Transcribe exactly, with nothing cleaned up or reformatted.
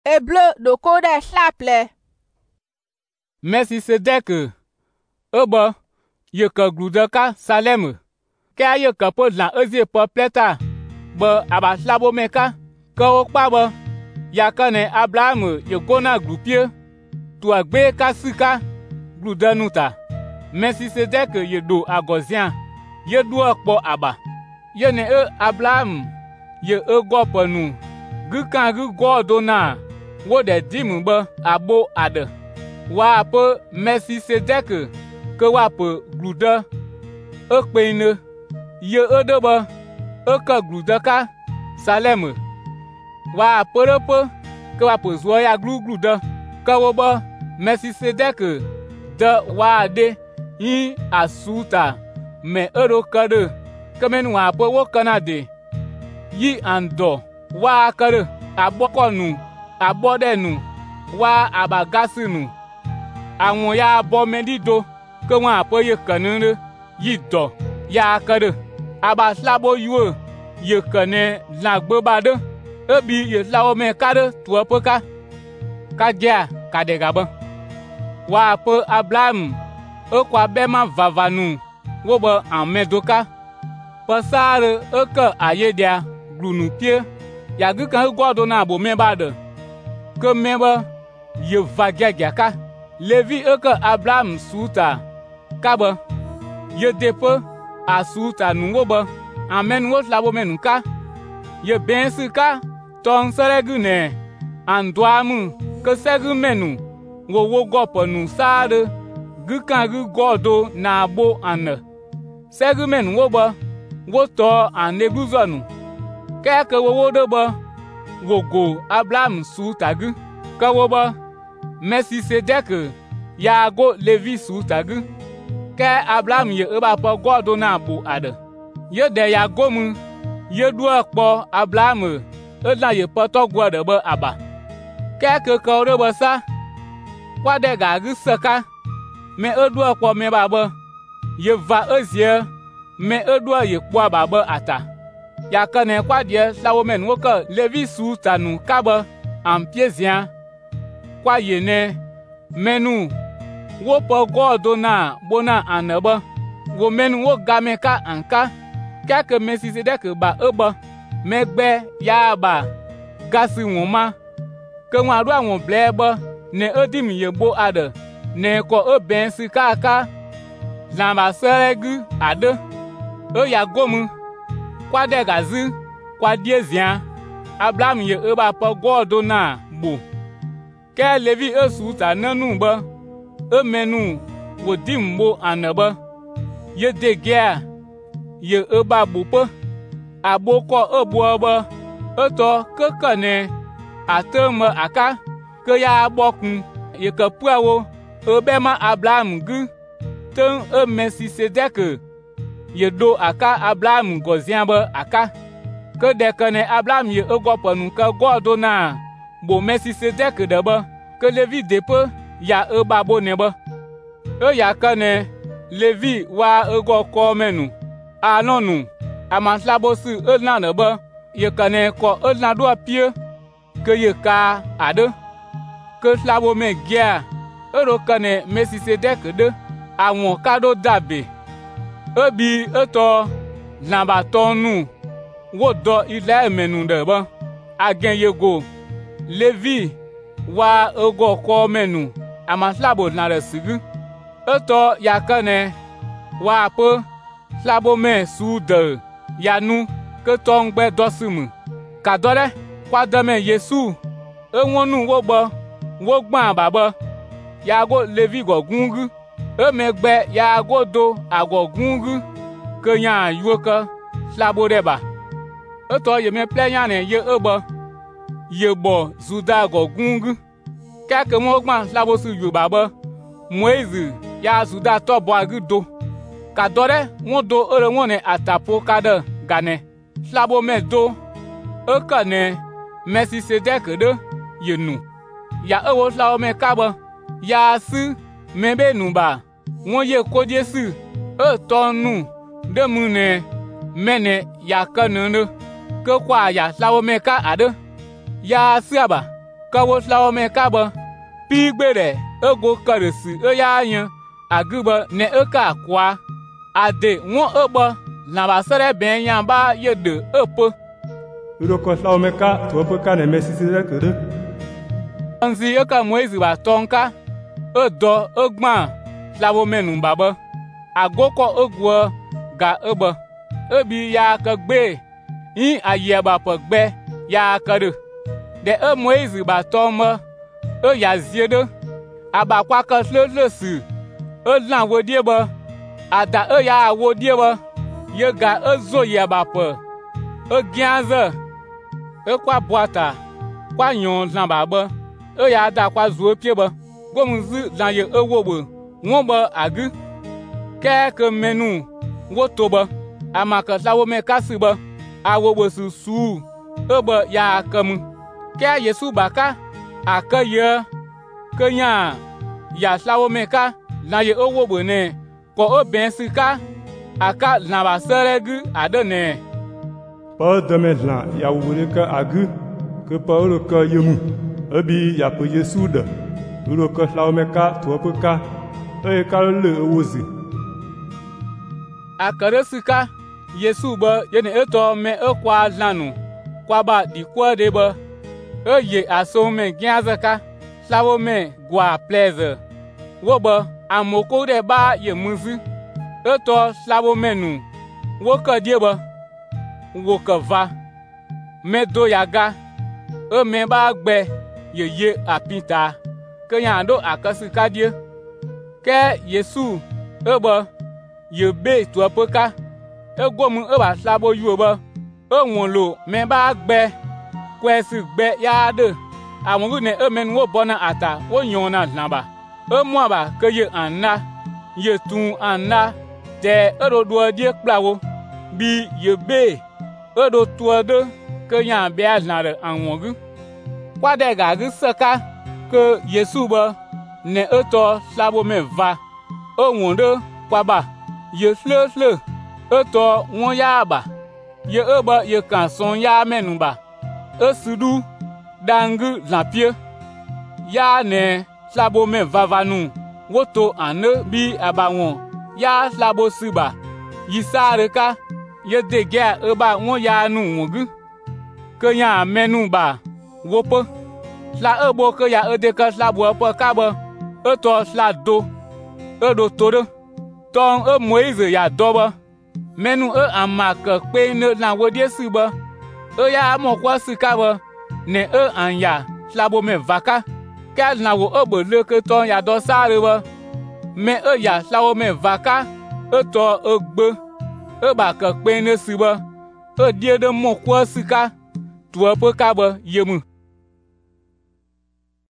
Eble de kode slaple. Melchisedek ebe ye ke glude ka Salem. Ke ye ke po lan ezie po pleta be aba slabo meka ke o kpa be ya kane Abraham ye gona glupie tu agbe ka sika glude nuta. Melchisedek ye do agozian ye du akpo aba ye ne e Abraham ye e gopenu gukan gu godona wo de dim be abo ade wa pe Melchisedek ke wa pe glude e kpeine ye ede be e ke glude ka Salem wa pe pe ke wa pe zo ya glu glude ke wo be Melchisedek de wa de yi asuta me ero kade kemen wa pe wo kanade yi ando wa kade abokonu abodenu wa abagasinu àwọn ya bo medido ke wọn apo ye kanere yi do ya kade aba slabo yuo ye kane lagbe bade ebi ye slawo me kade tuopoka kadia kadegaba wa po Abraham e kwa bema vavanu wo be amedoka pasare e ke ayedia glunu pie ya gu kan godo na bo me bade ke mebe ye vagia ka Levi e ke Abraham suta kabe ye depe asuta nu wo be amen wo slabo menu ka ye bensi ka ton seregu ne andwamu ke segu menu wo wo goponu sare gukan gu godo na bo ane segu menu wo be wo to anebuzonu ke ke wo wo de be wo go Abraham suta gu ke wo be Melchisedek ya go Levi suta gu ke Abraham ye eba po godo na bo ade ye de ya gomu ye du akpo Abraham e la ye po to gode be aba ke ke ko de be sa kwa de ga gu saka me e du akpo me ba be ye va ezie me e du ye kwa ba be ata ya kane kwa die slawo men wo ke Levi suta nu ka be ampiezia kwa ye ne menu wo po godo na bona anebe wo menu wo game ka anka kake Melchisedek ba ebe megbe ya ba gasi woma ke wọn adu àwọn blebe ne edim ye bo ade ne ko eben si kaka lamba seregu ade e ya gomu kwa de gazi kwa diezia Abraham ye eba po godo na bo ke Levi esuta nanu be e menu wo dimbo anebe ye degia ye eba bope aboko ebo be eto kekane ateme aka ke ya bokun ye ke puawo ebema Abraham gu ten e Melchisedek ye do aka Abraham gozian be aka ke dekane Abraham ye egoponu ke godo na bo Melchisedek de be ke Levi depe ya eba bo ne be e ya kane Levi wa ego ko menu anonu amaslabo si e na ne be ye kane ko e na do apie ke ye ka ade ke slabo me gia e ro kane Melchisedek de àwọn kado dabe ebi eto lamba tonu wo do ile menu de be agen yego Levi wa ego ko menu amaslabo na resigu eto ya kane wa pe slabo me su de yanu ke tongbe dosimu kadore kwa deme Yesu enwonu wo gbo wo gban baba ya go Levi go gungu e megbe ya go do ago gungu ke nya yuka slabo deba eto ye me plenya ne ye ebo ye bo zuda go gungu kake mo gban slabo su yu baba Moise ya zuda to bo agudo kadore won do ere won ne atapo kade gane slabo me do e kane Melchisedek de yenu ya ewo slabo me kabo ya si mebe nuba won ye kodie si e tonu de mune mene ya kanene ke kwa ya slabo me ka ade ya siaba ka wo slawo me ka ba pi gbe re e go ka re si e ya yan agi ba ne e ka kwa ade won e ba na ba sere ben yan ba ye de e po ro ko slawo me ka to po ka ne me si si re ke de anzi e ka Moise ba tonka e do e gban slawo me nu ba ba agoko e gwo ga e ba e bi ya ka gbe yin aye ba po gbe ya ka de de e Moise ba toma e ya ziede aba kwa ka sle si e lan wo die ba ada e ya wo die ba ye ga e zo ye ba po e gianze e kwa boata kwa nyon lan ba ba e ya da kwa zo pie ba gomunzi lan ye e wo bo won ba agi ke ke menu wo to ba amaka lawo me kasi ba awo bo su su e ba ya kamu ke Yesu baka aka ye kenya ya lawo me ka lan ye e wo bo ne ko o ben si ka aka lan ba seregu adone pa de me lan ya wo le ka agi ke pa ro ka yemu abi ya po Yesu de ro ka lawo me ka to po ka e ka le wozi akare sika Yesu ba yene eto me e kwa lanu kwa ba di kwa de ba e ye aso me giazaka slawo me gwa pleasure wo ba amoko de ba ye muzi eto slawo menu wo ka die ba wo ka va me do yaga e me ba gbe ye ye apita ke yan do akasika die ke Yesu e ba ye be to apoka e gomu e ba slabo yu ba e won lo me ba gbe kwesi gbe ya de awon ne e men wo bona ata wo yona lamba e mo ba ke ye anna ye tun anna de e do do die plawo bi ye be e do to de ke yan be azna awon gu kwa de ga gu saka ke Yesu ba ne e to slabo me va e won de kwa ba ye sle sle e to won ya ba ye e ba ye kan son ya menu ba e sudu dangu lampie ya ne slabo me vavanu woto ane bi abawon ya slabo siba yisare ka ye dege e ba won ya nu wongu ke ya menu ba wopo sla e bo ke ya e de ka slabo po ka ba e to sla do e do toro ton e Moise ya doba menu e amaka pe ne na wo die si ba e ya mo kwa si ka ba ne e anya slabo me vaka ka na wo e bo le ke ton ya do sare ba me e ya slabo me vaka e to e gbe e ba ka pe ne si ba e die de mo kwa si ka tu e po ka ba yemu